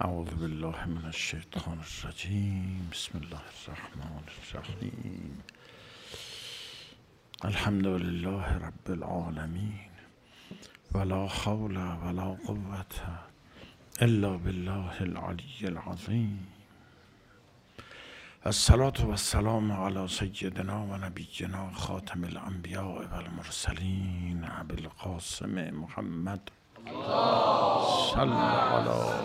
اعوذ بالله من الشیطان الرجیم. بسم الله الرحمن الرحیم. الحمد لله رب العالمین ولا حول ولا قوة الا بالله العلی العظیم. الصلاة والسلام علی سیدنا و نبینا خاتم الانبیاء والمرسلین ابی القاسم محمد صلی علی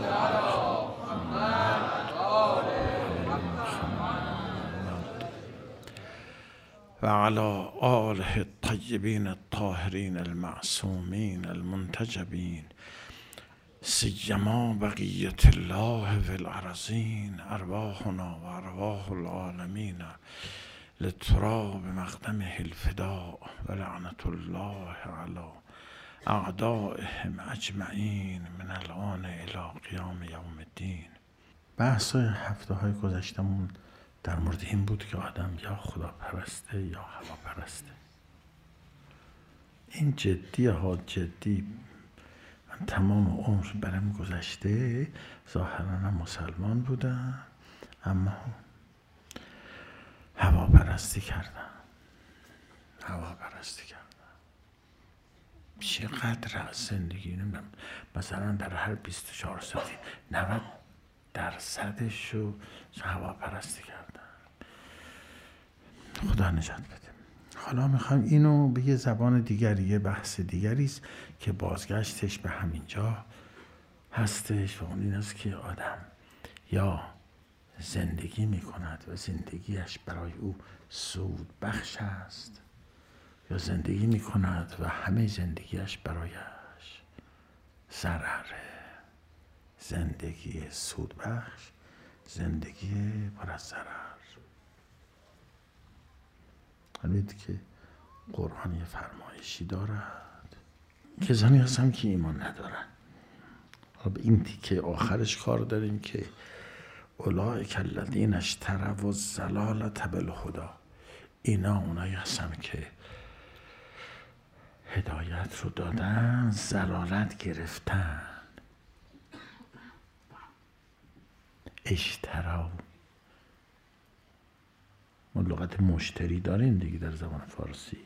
و علی آله الطیبین الطاهرین المعصومین المنتجبین سیما بقیة الله فی الارضین. ارواحنا و ارواح العالمین لتراب مقدمه الفداء و لعنة الله علی اعدائهم اجمعین من الان الی قیام یوم الدین. بحث هفته های گذشتمون در مورد این بود که آدم یا خدا پرسته یا هوا پرسته. این جدیه ها، جدی. من تمام عمر برم گذشته ظاهرا مسلمان بودم اما هوا پرستی کردم. چقدر از زندگی نمیدونم، مثلا در هر 24 ساعتی 90% رو هوا پرستی کردم. خدا نجات بده. حالا میخوام اینو به یه زبان دیگری، یه بحث دیگری است که بازگشتش به همینجا هستش و اون این است که آدم یا زندگی میکند و زندگیش برای او سود بخش است، یا زندگی میکند و همه زندگیش برایش ضرره. زندگی سود بخش، زندگی پر از ضرر. همید که قرآن یه فرمایشی دارد. کسانی هستن که ایمان ندارن. به این تیکه آخرش کار داریم که اولئک الذین اشتروا الضلالة بالهدی. اینا اونایی هستن که هدایت رو دادن، ضلالت گرفتن. اشتروا، ما لغت مشتری داریم دیگه در زبان فارسی.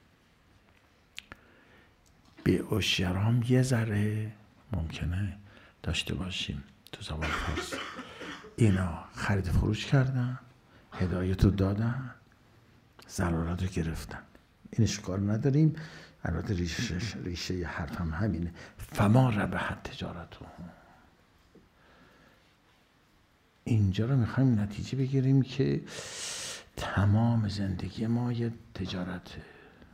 بیع و شرام یه ذره ممکنه داشته باشیم تو زبان فارسی. اینا خرید فروش کردن، هدایت رو دادن، ضلالت رو گرفتن. اینش کار نداریم. البته ریشه حرفم همینه. فما ربحت تجارتهم. اینجا رو میخوایم نتیجه بگیریم که تمام زندگی ما یه تجارته.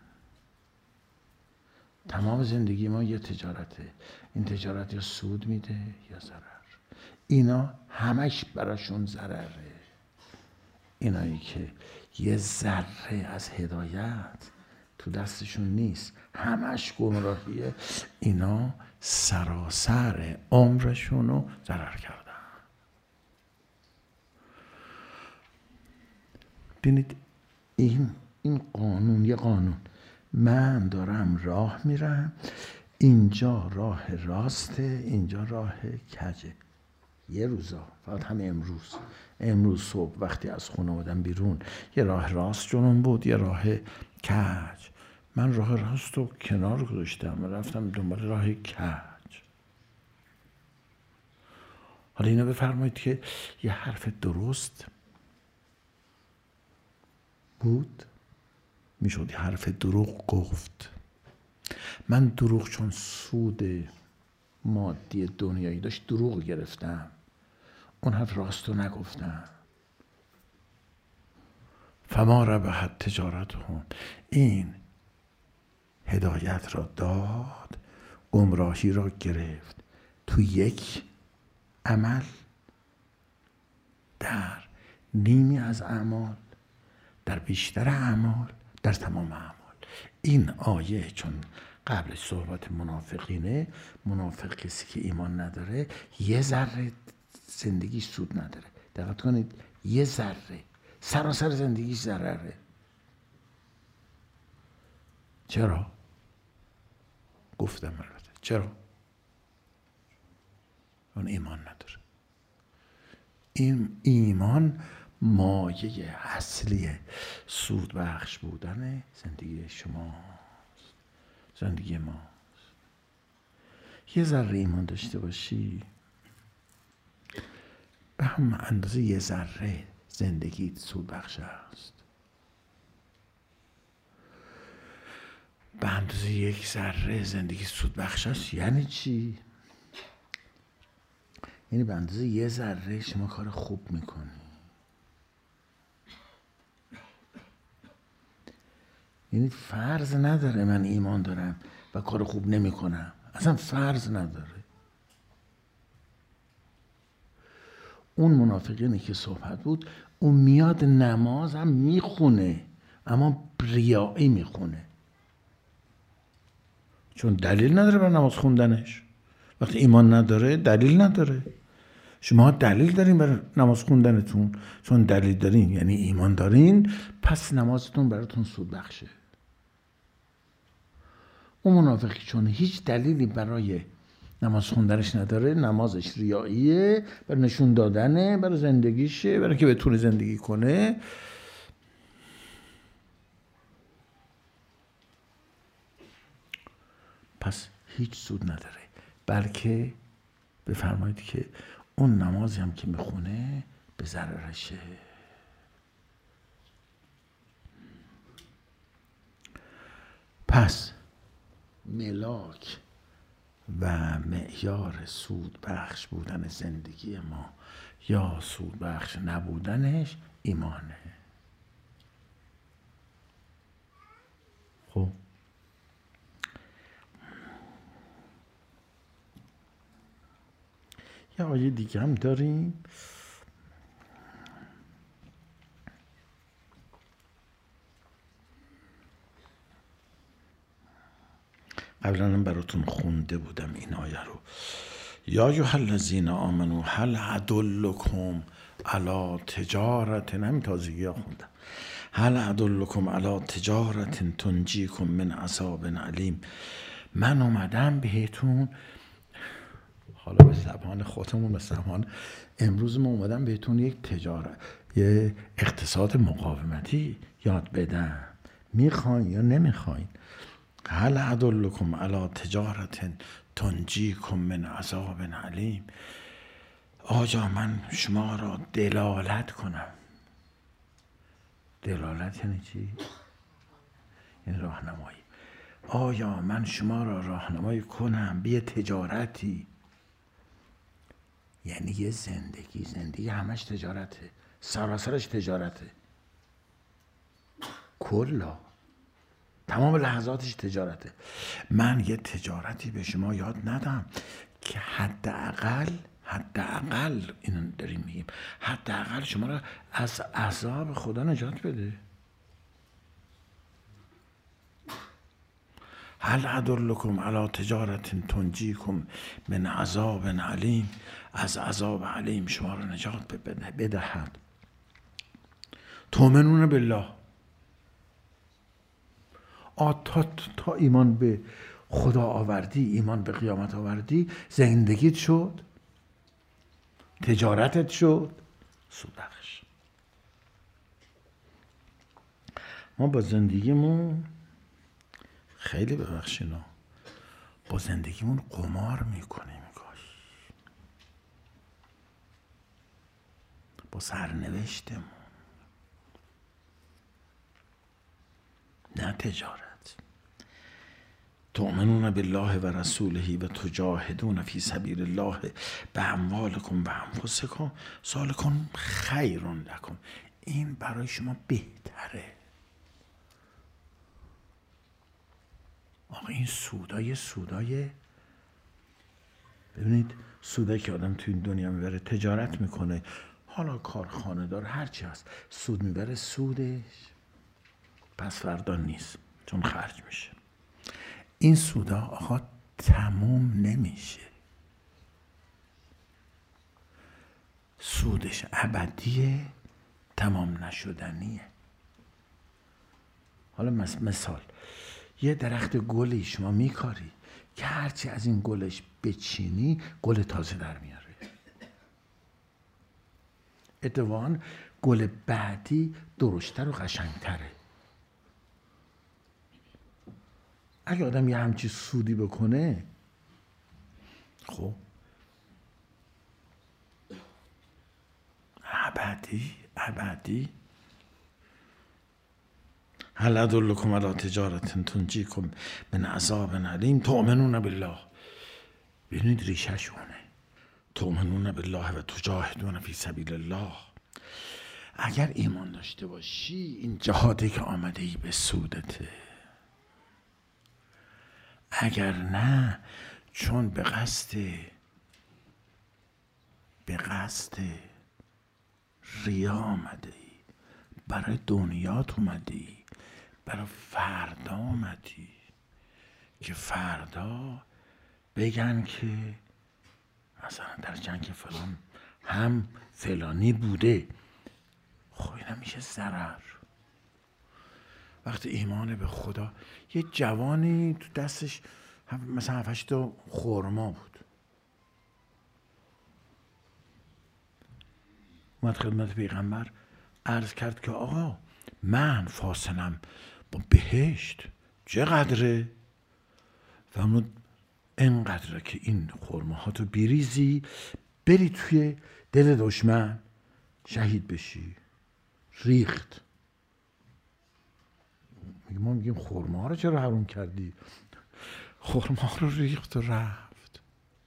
تمام زندگی ما یه تجارته. این تجارت یا سود میده یا ضرر. اینا همش براشون ضرره. اینایی که یه ذره از هدایت تو دستشون نیست، همش گمراهیه، اینا سراسر عمرشون رو ضرر کردن. ببینید این قانون، یه قانون. من دارم راه میرم، اینجا راه راسته، اینجا راه کجه. یه روزا، فقط همه امروز صبح وقتی از خونه آمدم بیرون یه راه راست جلوم بود، یه راه کج. من راه راست رو کنار گذاشتم و رفتم دنبال راه کج. حالا اینو بفرمایید که یه حرف درست بود، میشد یه حرف دروغ گفت. من دروغ چون سود مادی دنیایی داشت دروغ گرفتم، اون حرف راست رو نگفتم. فما ربحت تجارتهم. این هدایت را داد، گمراهی را گرفت. تو یک عمل، در نیمی از اعمال، در بیشتر اعمال، در تمام اعمال. این آیه چون قبل صحبت منافقینه، منافق کسی که ایمان نداره یه ذره زندگی سود نداره. دقت کنید، یه ذره سراسر زندگیش ضرره. چرا؟ گفتم البته چرا؟ اون ایمان نداره. این ایمان مایه اصلی سود بخش بودن زندگی شماست، زندگی ماست. یه ذره ایمان داشته باشی، به هم اندازه یه ذره زندگیت سود بخش است. به اندازه یک ذره زندگی سود بخش است یعنی چی؟ یعنی به اندازه یه ذره شما کار خوب میکنی. یعنی فرض نداره من ایمان دارم و کار خوب نمیکنم، اصلا فرض نداره. اون منافقینی که صحبت بود، اون میاد نماز هم میخونه اما ریایی میخونه، چون دلیل نداره بر نماز خوندنش. وقتی ایمان نداره دلیل نداره. شما دلیل دارین برای نماز خوندنتون، چون دلیل دارین یعنی ایمان دارین، پس نمازتون براتون سود بخشه. اون منافقی چون هیچ دلیلی برای نماز خوندنش نداره، نمازش ریاییه، برای نشون دادنه، برای زندگیشه، برای که بتونه زندگی کنه، پس هیچ سود نداره. بلکه بفرمایید که اون نمازی هم که میخونه به ضررشه. پس ملاک و معیار سود بخش بودن زندگی ما یا سود بخش نبودنش ایمانه. خب یه آیه دیگه هم داریم، قبلا هم براتون خونده بودم این آیه رو. یا ایها الذین آمنوا هل ادلکم علی تجارت، همین تازگی ها خوندم، هل ادلکم علی تجارت تنجیکم من عذاب علیم. من اومدم بهتون، حالا به زبان خودمون، به زبان امروز ما اومدم بهتون یک تجارت، یه اقتصاد مقاومتی یاد بدم. میخواین یا نمیخواین؟ هل ادلکم علی تجارت تنجیکم من عذاب علیم. آیا من شما را دلالت کنم؟ دلالت یعنی چی؟ یعنی راهنمایی. آیا من شما را راهنمایی کنم به یه تجارتی، یعنی یه زندگی همش تجارته، سراسرش تجارته، کلا تمام لحظاتش تجارته. من یه تجارتی به شما یاد ندم که حداقل اینو داریم میگیم، حداقل شما را از عذاب خدا نجات بده. هل ادلکم علی تجارت تنجیکم من عذاب علیم، از عذاب علیم شما را نجات بدهد. تؤمنون بالله، تا ایمان به خدا آوردی، ایمان به قیامت آوردی، زندگیت شد، تجارتت شد سود بخش. ما با زندگیمون خیلی ببخشینا، با زندگیمون قمار میکنیم گاهی، با سرنوشتمون، نه تجارت. تؤمنون بالله و رسوله و تجاهدون فی سبیل الله باموالکم و انفسکم ذلکم خیر لکم. این برای شما بهتره. آقا این سودای ببینید، سودایی که آدم تو این دنیا میبره، تجارت میکنه، حالا کارخانه دار هرچی هست، سود میبره، سودش پس فردا نیست چون خرج میشه. این سودا آقا تموم نمیشه، سودش ابدیه، تمام نشدنیه. حالا مثال، یه درخت گلی شما میکاری که هرچی از این گلش بچینی گل تازه در میاره. اتفاقا گل بعدی درشتر و قشنگتره. اگه آدم یه همچی سودی بکنه، خب ابدی هل ادلکم علی تجارة تنجیکم من عذاب علیم تؤمنون بالله. ببینید ریشه‌ش اونه، تؤمنون بالله و تجاهدون فی سبیل الله. اگر ایمان داشته باشی این جهادی که آمده ای به سودته، اگر نه چون به قصد ریا آمده ای، برای دنیات اومده ای، برای فردا آمدی که فردا بگن که مثلا در جنگ فلان هم فلانی بوده. خب این میشه ضرر. وقتی ایمان به خدا، یه جوانی تو دستش مثلا 7-8 تا خرما بود، اومد خدمت پیغمبر عرض کرد که آقا من فاصلم با بهشت چقدره؟ فرمود اینقدره که این خرماهاتو بریزی بری توی دل دشمن شهید بشی. ریخت. ما میگیم خرما رو چرا حروم کردی؟ خرما رو ریخت و رفت.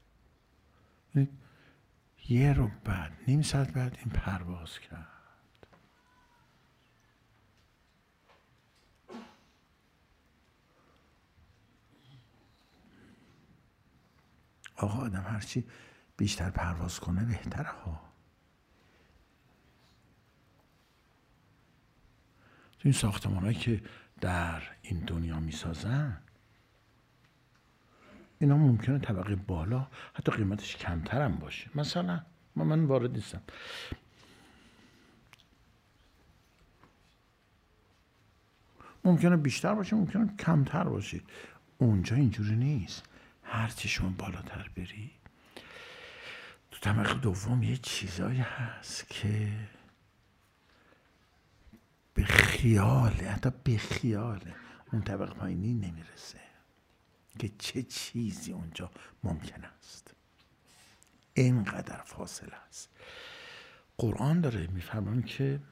یه رو بعد، نیم ساعت بعد این پرواز کرد. آقا آدم هرچی بیشتر پرواز کنه بهتره ها. تو این ساختمان‌هایی که در این دنیا میسازن، اینا ممکنه طبقه بالا حتی قیمتش کمتر هم باشه. مثلا من وارد نیستم، ممکنه بیشتر باشه، ممکنه کمتر باشه. اونجا اینجوری نیست. هرچی شما بالاتر بری، تو طبقه دوم یه چیزایی هست که به خیاله، حتی به خیاله اون طبقه پایینی نمیرسه که چه چیزی اونجا ممکن است. اینقدر فاصله است. قرآن داره میفرمان که،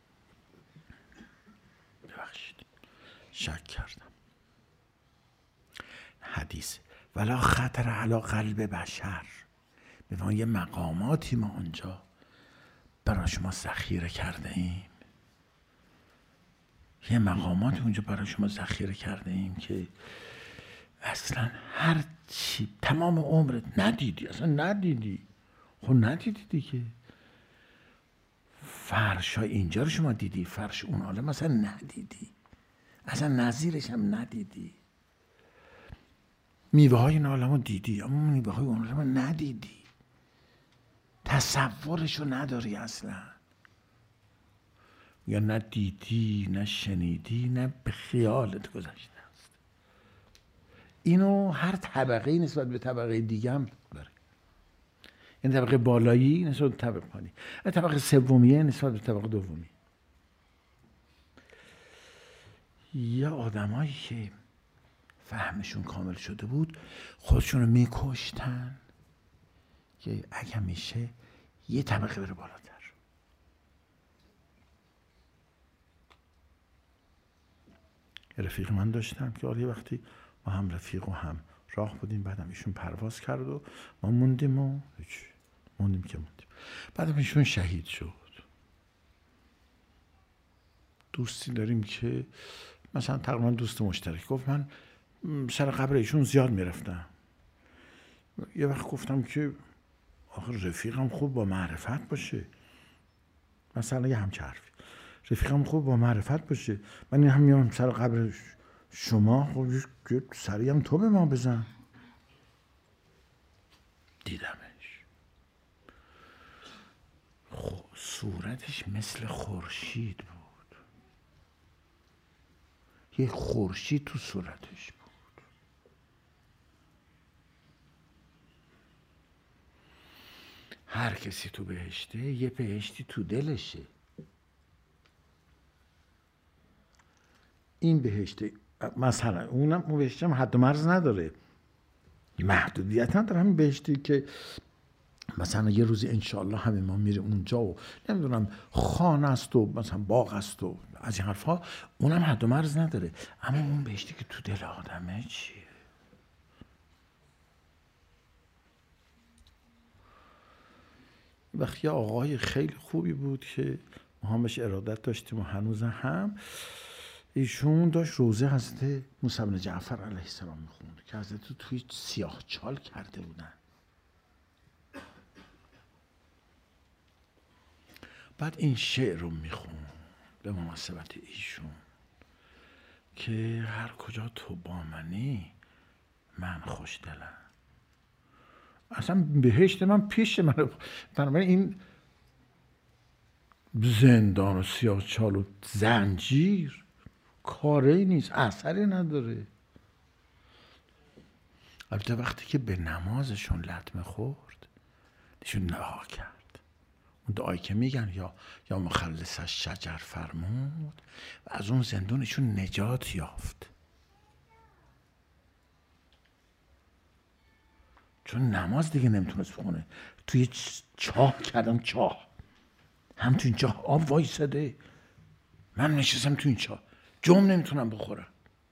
ببخشید شک کردم، حدیث ولا خطر علی قلب بشر. ببین یه مقاماتی ما اونجا برای شما ذخیره کرده ایم، یه مقاماتی اونجا برای شما ذخیره کرده ایم که اصلا هر چی تمام عمرت ندیدی، اصلا ندیدی. خب ندیدی دیگه. فرش ها اینجا رو شما دیدی، فرش اون عالم اصلا ندیدی، اصلا نظیرش هم ندیدی. میوه های این عالم رو دیدی، اما میوه های اون عالم رو ندیدی، تصورش رو نداری اصلا. یا نه دیدی، نه شنیدی، نه به خیالت گذشته است. اینو هر طبقه نسبت به طبقه دیگه هم داره. این طبقه بالایی نسبت به طبقه پایینی، طبقه سومیه نسبت به طبقه دومی. یا آدمایی که فهمشون کامل شده بود خودشونو میکشتن که اگه میشه یه طبقه بره بالاتر. رفیق من داشتم که یه وقتی ما هم رفیق و هم راه بودیم، بعدم ایشون پرواز کرد و ما موندیم بعدم ایشون شهید شد. دوستی داریم که مثلا تقریبا دوست مشترک، گفت من سر قبر ایشون زیاد میرفتم. یه وقت گفتم که آخه رفیقم خوب با معرفت باشه، مثلا یه همچه حرفی، رفیقم خوب با معرفت باشه، من این هم میام سر قبر شما، خب سری هم تو به ما بزن. دیدمش، خب صورتش مثل خورشید بود، یه خورشید تو صورتش بود. هر کسی تو بهشته یه بهشتی تو دلشه. این بهشته مثلا اون بهشت هم حد و مرز نداره، محدودیت نداره. همین بهشتی که مثلا یه روزی انشالله همه ما میریم اونجا و نمیدونم خانه است و مثلا باغ است و از این حرفا، اونم حد و مرز نداره. اما اون بهشتی که تو دل آدمه چیه؟ وقتی آقای خیلی خوبی بود که ما هم بهش ارادت داشتیم و هنوز هم، ایشون داشت روزه حضرت موسی بن جعفر علیه السلام میخوند که حضرت رو توی سیاه چال کرده بودن. بعد این شعر رو میخوند به مناسبت ایشون که هر کجا تو با منی من خوش دلم. اصلا بهشت من پیش من، بنابراین این زندان و سیاه چال و زنجیر کاری نیست، اثری نداره. البته وقتی که به نمازشون لطمه خورد ایشون دعا کرد، اون دعایی که میگن یا مخلصش شجر فرمود و از اون زندونشون نجات یافت. چون نماز دیگه نمیتونست بخونه، توی چاه کردم، چاه هم تو این چاه آب وایساده، من نشستم تو این چاه جم نمیتونم بخورم.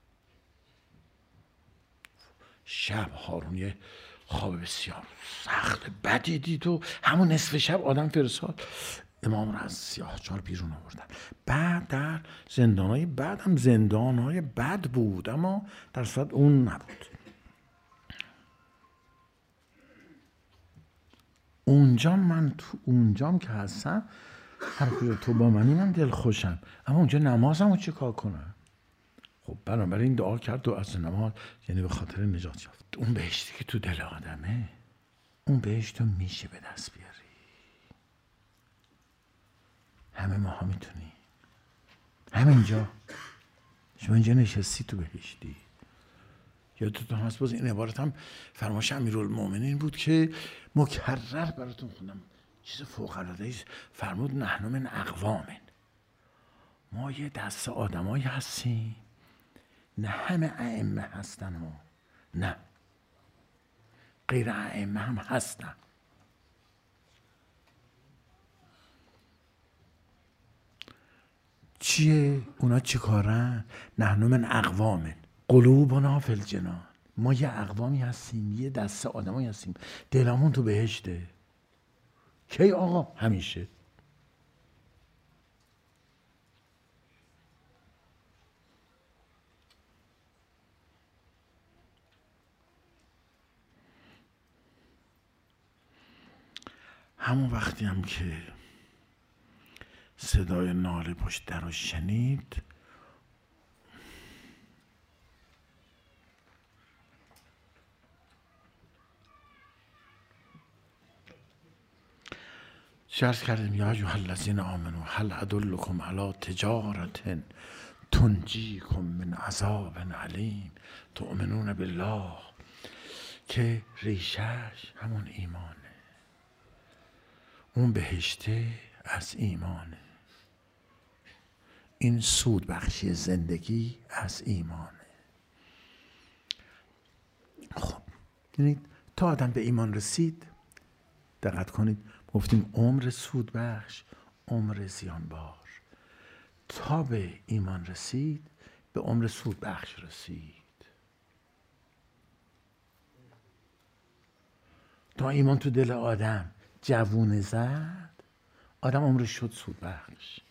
شب هارون یه خواب بسیار سخت بدی دید و همون نصف شب آدم فرستاد امام رو از سیاه چال بیرون آوردن. بعد در زندانهای بعد هم زندانهای بد بود، اما در صورت اون نبود. اونجام که هستم هر کجا تو با منی من دل خوشم، اما اونجا نمازم رو چه کار کنم؟ خب بنابراین دعا کرد و از نماز، یعنی به خاطر نجات یافت. اون بهشتی که تو دل آدمه، اون بهشت رو میشه به دست بیاری. همه ماها میتونی. همینجا شما اینجا نشستی تو بهشتی. یادتون هست باز این عبارت هم فرمایش امیرالمومنین بود که مکرر براتون خوندم، چیز فوق العاده است. فرمود نحن من اقوامن، ما یه دست آدمایی هستیم، نه همه ائمه هستن و نه غیر ائمه هم هستن. چیه؟ اونا چی کارن؟ نحن من اقوامن قلوبنا فی الجنان، ما یه اقوامی هستیم، یه دسته آدمایی هستیم دلمون تو بهشته. کی آقا؟ همیشه. همون وقتی هم که صدای ناله پشت در رو شنید، عرض کردیم یا ایها الذین آمنوا هل ادلکم علی تجارة تنجیکم من عذاب علیم تؤمنون بالله، که ریشش همون ایمانه. اون بهشته از ایمانه، این سود بخشی زندگی از ایمانه. خب ببینید تا آدم به ایمان رسید، دقت کنید گفتیم عمر سود بخش، عمر زیان بار. تا به ایمان رسید به عمر سود بخش رسید. تا ایمان تو دل آدم جوونه زد، آدم عمرش شد سود بخش.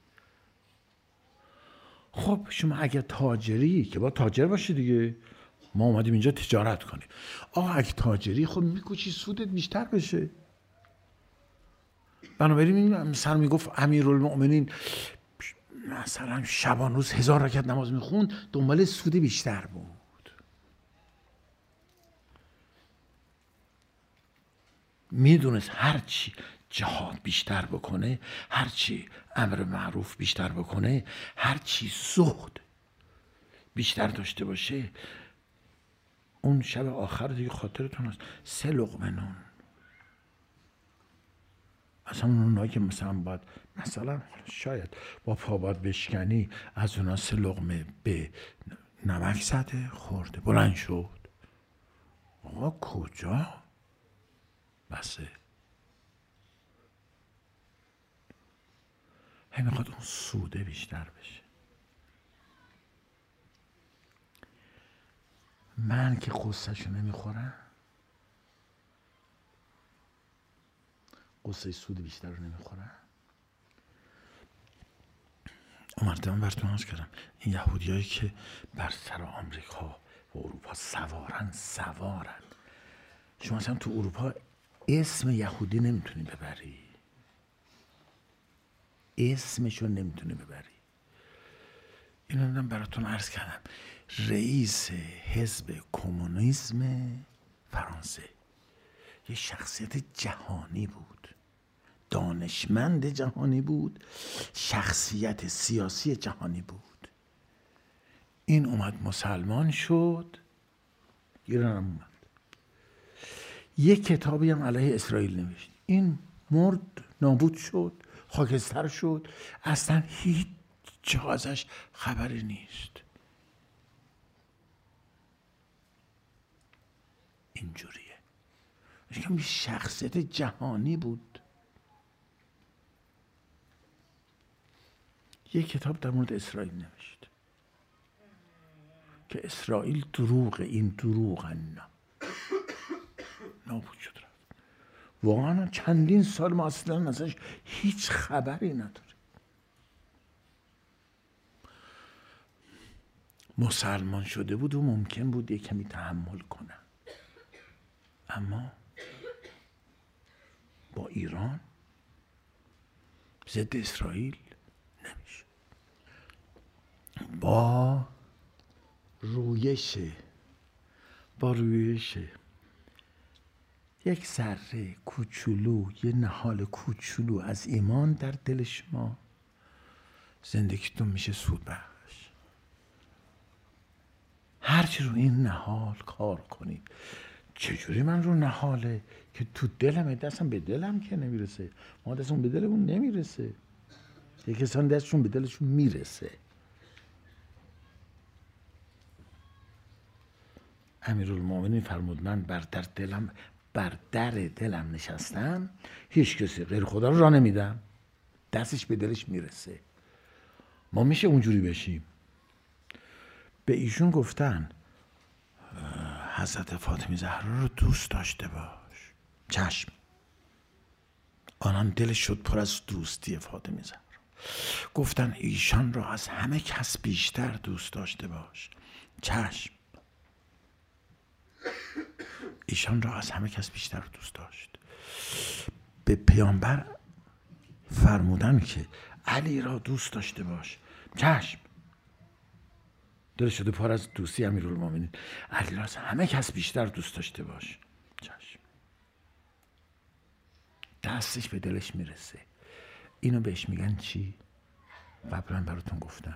خب شما اگر تاجری، که با تاجر باشی دیگه، ما اومدیم اینجا تجارت کنیم، آقا اگه تاجری خب میکوچی سودت بیشتر بشه. بنابراین مثلا میگفت امیرالمؤمنین مثلا شبان روز 1000 رکعت نماز میخوند، دنبال سود بیشتر بود. میدونست هرچی جهاد بیشتر بکنه، هرچی امر معروف بیشتر بکنه، هرچی زهد بیشتر داشته باشه، اون شب آخر دیگه خاطرتون هست 3 لقمه نون اصلا اونایی که مثلا باید مثلا شاید با پا باید بشکنی، از اونا 3 لقمه به نمک زده خورده بلند شد. آقا کجا؟ بسه هی میخواد اون سوده بیشتر بشه. من که قصهشو نمیخورم، قصه سود بیشتر رو نمیخورم. اومدم براتون عرض کردم این یهودیایی که بر سر آمریکا و اروپا سوارن. شما مثلا تو اروپا اسم یهودی نمیتونی ببری، اسمشو نمیتونی ببری. اینو دادم براتون عرض کردم. رئیس حزب کمونیسم فرانسه یه شخصیت جهانی بود، دانشمند جهانی بود، شخصیت سیاسی جهانی بود. این اومد مسلمان شد، ایران هم اومد، یک کتابی هم علیه اسرائیل نوشت. این مرد، نابود شد، خاکستر شد، اصلا هیچ جا ازش خبری نیست. اینجوریه. میگم شخصیت جهانی بود. یک کتاب در مورد اسرائیل نوشت که اسرائیل دروغ، این دروغن، نابود شد رفت. واقعا چندین سال ما اصلا ازش هیچ خبری نداریم. مسلمان شده بود و ممکن بود یک کمی تحمل کنه، اما با ایران ضد اسرائیل نمیشه. با رویش یک ذره کوچولو، یه نهال کوچولو از ایمان در دل شما، زندگیتون میشه سود بخش. هرچی رو این نهال کار کنید. چجوری من رو نهاله که تو دلمه، دستم به دلم که نمیرسه، ما دستم به دلمون نمیرسه، یک کسان دستشون به دلشون میرسه. امیرالمومنین فرمود من بر در دلم نشستم، هیچ کسی غیر خدا رو راه نمیدم، دستش به دلش میرسه. ما میشه اونجوری بشیم. به ایشون گفتن حضرت فاطمه زهرا رو دوست داشته باش. چشم. آنان دلش شد پر از دوستی فاطمه زهرا. گفتن ایشان را از همه کس بیشتر دوست داشته باش. چشم. ایشان را از همه کس بیشتر دوست داشت. به پیامبر فرمودن که علی را دوست داشته باش. چشم. دل شده پر از دوستی امیرالمومنین. علی را از همه کس بیشتر دوست داشته باش. چشم. دستش به دلش میرسه. اینو بهش میگن چی؟ قبلا براتون گفتم.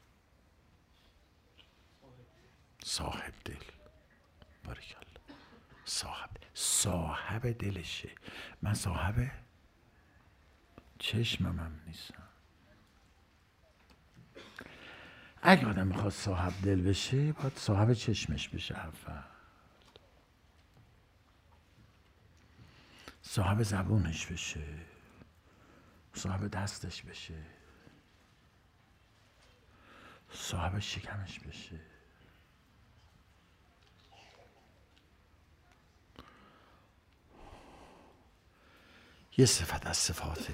صاحب دل. باریکالله. صاحب دلشه. من صاحب چشمم هم نیستم. اگه آدم میخواد صاحب دل بشه باید صاحب چشمش بشه اول، صاحب زبونش بشه، صاحب دستش بشه، صاحب شکمش بشه. یه صفت از صفات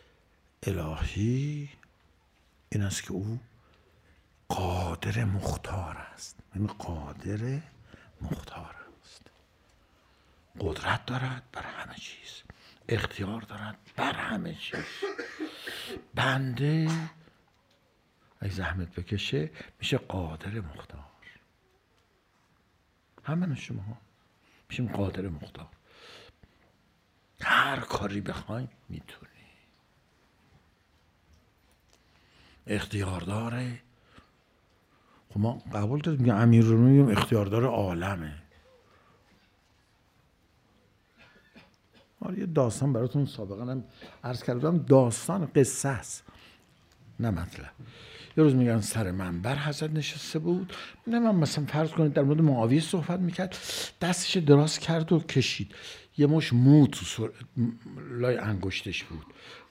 الهی این است که او قادر مختار است. این قادر مختار است. قدرت دارد بر همه چیز، اختیار دارد بر همه چیز. بنده اگه زحمت بکشه میشه قادر مختار. همه شما میشیم قادر مختار. هر کاری بخوایم میتونی. اختیار داره. خب ما قبول داریم که امیرالمومنین اختیاردار عالمه. یه داستان براتون سابقا هم عرض کردم، داستان قصه است نه مطلب. یه روز میگن سر منبر حضرت نشسته بود، من مثلا فرض کنید در مورد معاویه صحبت میکرد، دستش دراز کرد و کشید، یه مش مو تو لای انگشتش بود.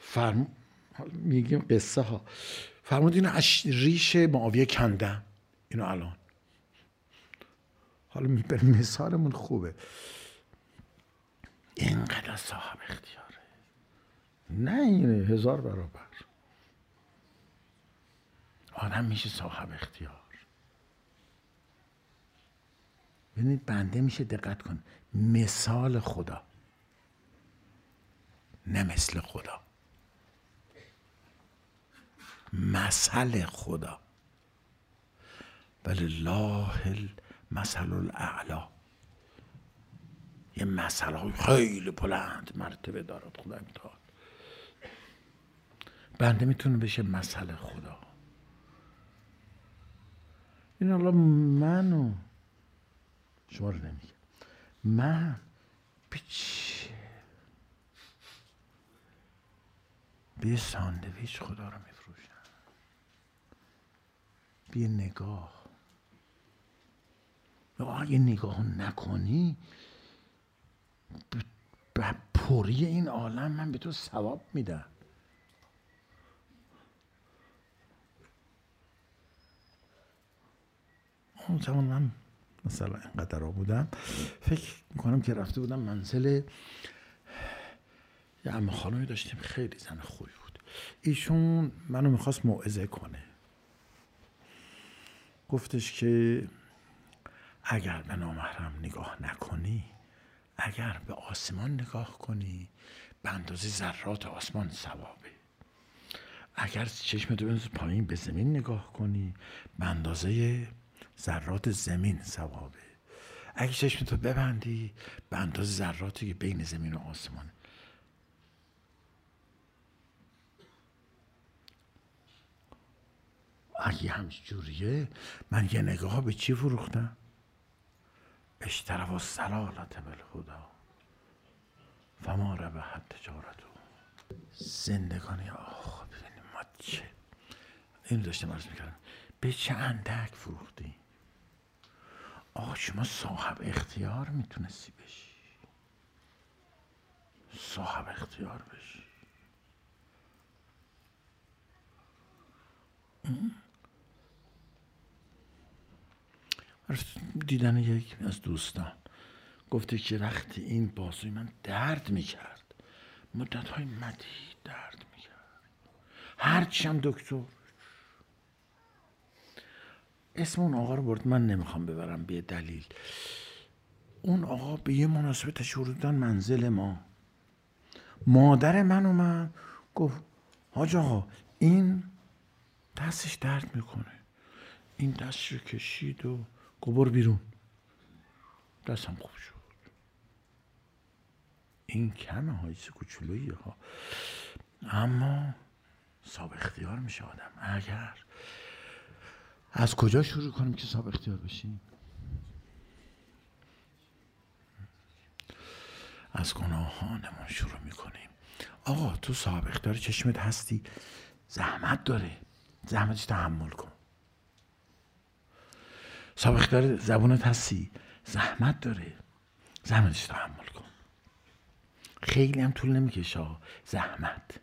میگیم قصه ها، فرمود اینو از ریش معاویه کندم، اینو الان. حالا مثالمون خوبه، اینقدر صاحب اختیاره، نه اینه 1000 برابر. آدم میشه صاحب اختیار. ببینید بنده میشه دقت کن، مثال خدا نه مثل خدا، مثل خدا، ولله المثل الاعلی. یه مثل های خیلی بلند مرتبه دارد خدا امتحان. بنده میتونه بشه مثل خدا. این حالا منو شما رو نمیگم، من به ساندویچ خدا رو میفروشم، بی نگاه. اگه نگاه نکنی به پوری این عالم من به تو ثواب میدم. اون زمان من مثلا اینقدر بودم، فکر میکنم که رفته بودم منزل یه عمه خانمی داشتیم، خیلی زن خوبی بود. ایشون منو میخواست موعظه کنه، گفتش که اگر به نامحرم نگاه نکنی، اگر به آسمان نگاه کنی به اندازه ذرات آسمان ثوابه، اگر چشمتو بندازی پایین به زمین نگاه کنی به اندازه ذرات زمین ثوابه، اگه چشمتو ببندی به اندازه ذراتی که بین زمین و آسمانه. اگه همجوریه من یه نگاه به چی فروختم؟ اشتروا الضلالة بالهدی فما ربحت تجارته. زندگانی آخ ببینیم ما چه این داشتم عرض میکردم، به چه اندک فروختی. آقا شما صاحب اختیار میتونستی بشی، صاحب اختیار بشی. دیدن یک از دوستان گفته که وقتی این بازوی من درد میکرد، مدت‌های مدید درد میکرد، هرچی هم دکتر، اسم اون آقا رو برد، من نمیخوام ببرم به دلیل. اون آقا به یه مناسبت تشریف بردن منزل ما، مادر من اومد گفت حاج آقا این دستش درد میکنه، این دستش رو کشید و گبر بیرون، دستم خوب شد. این کمه هاییست کوچولویی ها، اما صاحب اختیار میشه آدم. اگر از کجا شروع کنیم که صاحب اختیار بشیم؟ از گناهانمون شروع میکنیم. آقا تو صاحب اختیار چشمت هستی، زحمت داره، زحمتش تحمل کن. صاحب اختیار زبونت هستی، زحمت داره، زحمتش تحمل کن. خیلی هم طول نمیکشه زحمت،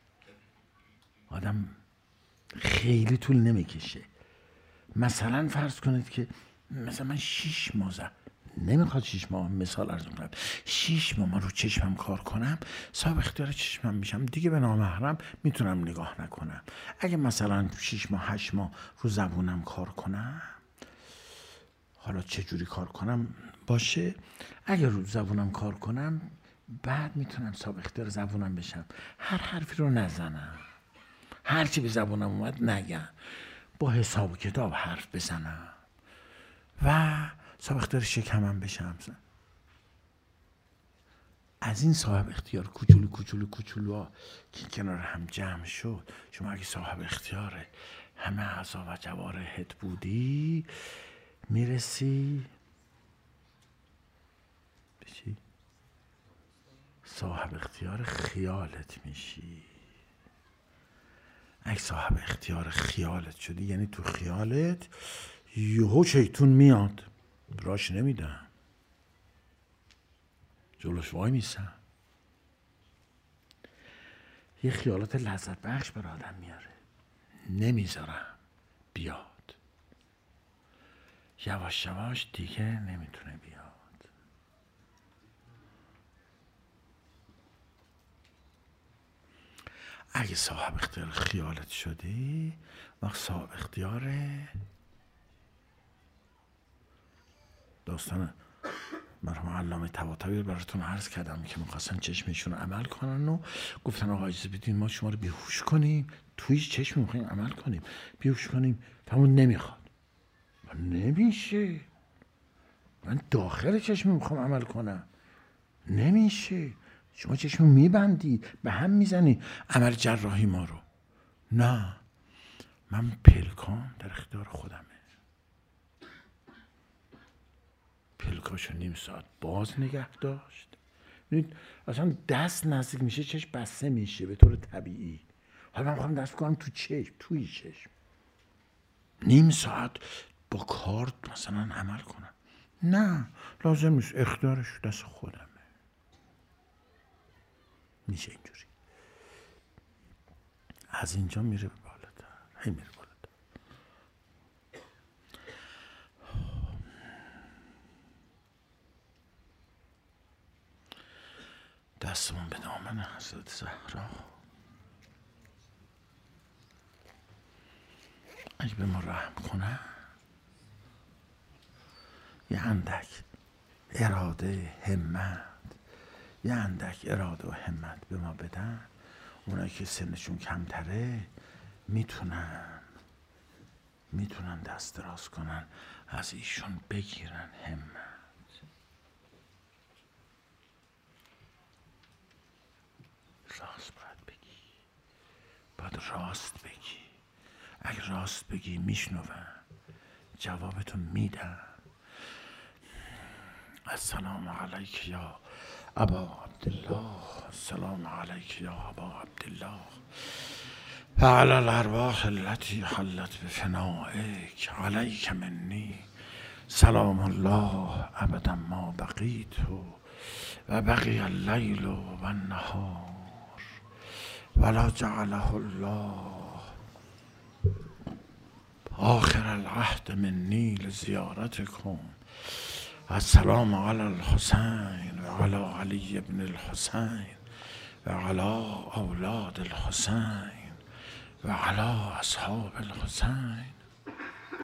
آدم خیلی طول نمیکشه. مثلا فرض کنید که مثلا من 6 ماه نمیخواد 6 ماه مثال عرض کنم، 6 ماه من رو چشمم کار کنم صاحب اختیار چشمم میشم دیگه، به نامحرم میتونم نگاه نکنم. اگه مثلا 6 ماه 8 ماه رو زبونم کار کنم، حالا چه جوری کار کنم باشه، اگه رو زبونم کار کنم بعد میتونم صاحب اختیار زبونم بشم، هر حرفی رو نزنم، هر چی به زبونم اومد نگم، با حساب و کتاب حرف بزنم و صاحب اختیار شکمم بشم. از این صاحب اختیار کوچولو ها که کنار هم جمع شد، شما اگه صاحب اختیار همه اعضا و جوارحت بودی میرسی بشی صاحب اختیار خیالت میشی. اگه صاحب اختیار خیالت شدی یعنی تو خیالت یهو شیطون میاد، راش نمیدم، جلوش وای میسم، یه خیالات لذت بخش بر آدم میاره، نمیذارم بیاد، یواش یواش دیگه نمیتونه بیاد. اگه صاحب اختیار خیالت شدی وقت صاحب اختیار داستان مرحوم علامه طباطبایی براتون عرض کردم که میخواستن چشمشون رو عمل کنن و گفتن آقا اجازه بدین ما شما رو بیهوش کنیم، توی چشم میخوایم عمل کنیم، بیهوش کنیم، همون نمیخواد. نمیشه، من داخل چشم میخوام عمل کنم، نمیشه، شما چشم میبندی به هم میزنی عمل جراحی ما رو. نه، من پلکام در اختیار خودمه، پلکاشو نیم ساعت باز نگه داشت. ببینید اصلا دست نزدیک میشه چشم بسته میشه به طور طبیعی. حالا من میخوام دست کنم تو چشم، توی چشم نیم ساعت با کارت مثلا عمل کنم، نه لازم نیست، اختیارش دست خودمه. میشه اینجوری، از اینجا میره به بالاتر، هی میره بالاتر. دستمون به دامن حضرت زهرا. اگه به ما رحم کنه، یه اندک اراده همت، یه اندک اراده و همت به ما بدن، اونایی که سنشون کمتره میتونن دست دراز کنن از ایشون بگیرن همت. راست باید بگی، باید راست بگی. اگه راست بگی میشنون، جوابتو میدن. السلام علیک یا ابا عبدالله، السلام علیک یا ابا عبدالله، فعلى الارواح التي حلت بفنائك علیک منی سلام الله ابدا ما بقیت و بقی اللیل و النهار ولا جعله الله آخر العهد منی لزیارتکم. السلام علی الحسین و علی علی ابن الحسین و علی اولاد الحسین و علی اصحاب الحسین